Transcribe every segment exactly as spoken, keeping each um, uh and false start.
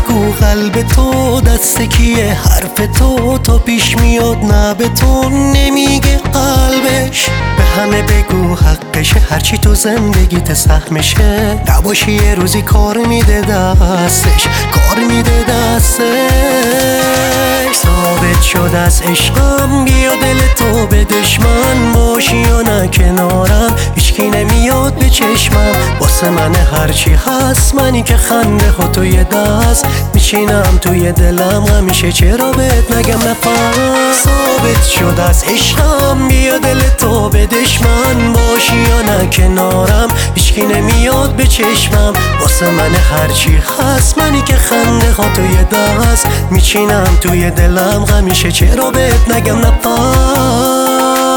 بگو قلب تو دست کیه، حرف تو تا پیش میاد نه به تو نمیگه قلبش. به همه بگو حقشه، هرچی تو زندگیت سهمشه. نباشی یه روزی کار میده دستش، کار میده دستش. ثابت شد از عشقم، بیا دل تو به دشمن باشی یا نه کنارم، هیچکی نمیاد به چشمم. واسه من هرچی هست منی که خنده ها توی دست میچینم توی دلم همیشه، چرا بهت نگم نفس. ثابت شد از عشقم، بیا دل تو به دشمن باشی یا نه کنارم، هیچکی نمیاد به چشمم. واسه من هرچی هست منی که خنده ها توی دست میچینم توی دلم همیشه، چرا بهت نگم نفس.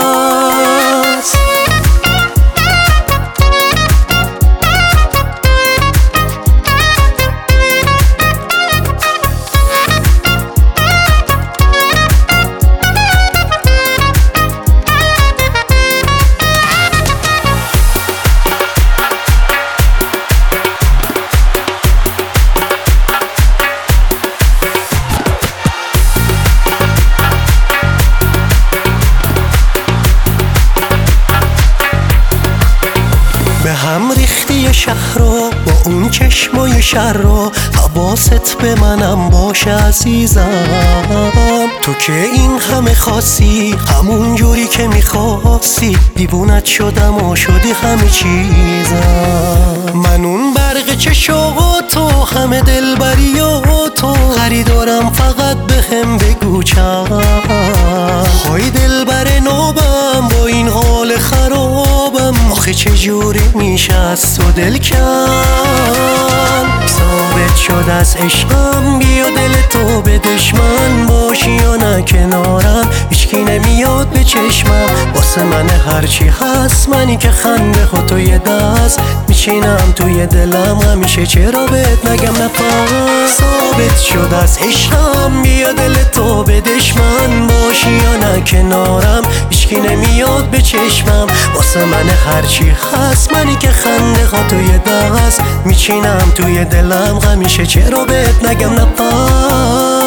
به هم ریختی شهر رو با اون چشمای شر رو، حواست به منم باشه عزیزم. تو که این همه خاصی همون جوری که میخواستی، دیوونت شدم و شدی همه چیزم. من اون برق چشم تو همه دلبری و تو خریدارم، فقط به هم بگو چند های دلبر نوبم با این حال خرابم. آخه چجوری میشه از تو دل کن. ثابت شد از عشقم، بیا دل تو به دشمن باشی یا نه کنارم، هیچکی نمیاد به چشمم. واسه من هرچی هست منی که خنده ها توی دست میچینم توی دلم همیشه، چرا بهت نگم نفس. ثابت شد از عشقم، بیا دل تو به دشمن باشی یا نه کنارم، هیچکی نمیاد به چشمم. واسه من هرچی هست منی که خنده ها توی دست میچینم توی دلم همیشه، چرا بهت نگم نفس.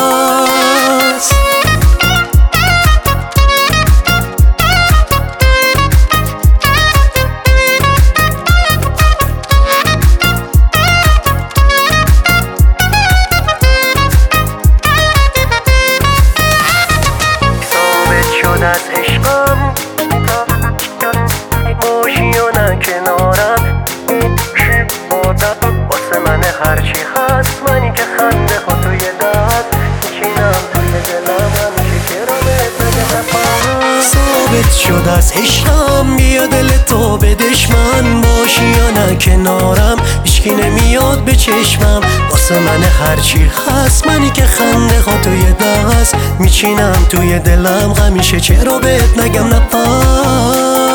از عشقم باشی یا نه کنارم، واسه من هرچی هست منی که خنده ها توی دست میچینم توی دلم همیشه، چرا بهت نگم نفس. ثابت شد از عشقم، بیا دل تو به دشمن باشی یا نه کنارم، هیچکی نمیاد به چشمم. واسه من هرچی هست منی که خنده ها توی دست میچینم توی دلم همیشه، چرا بهت نگم نفس.